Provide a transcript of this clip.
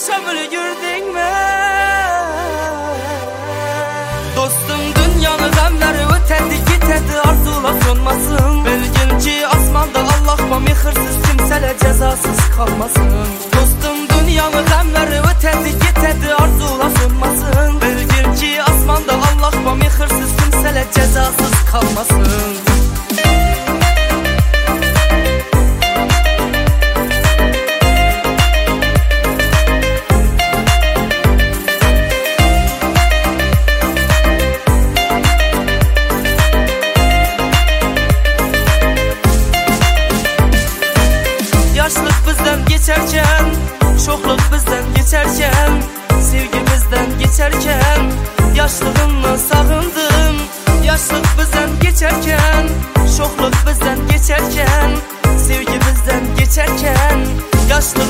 şamil gördün mü? Dostum dünyanın gamları ötendi gitedi, arzular sonmasın. Bilgin ki asmanda Allah var, mehirsiz kimseler cezasız kalmasın. Dostum dünyanın gamları ötendi gitedi, arzular sonmasın. Bilgin ki asmanda Allah var, mehirsiz kimseler cezasız kalmasın. Yaşlık bizden geçerken, çokluk bizden geçerken, sevgimizden geçerken, yaşlılığımı sağındım. Yaşlık bizden geçerken, çokluk bizden geçerken, sevgimizden geçerken, yaşlılığımı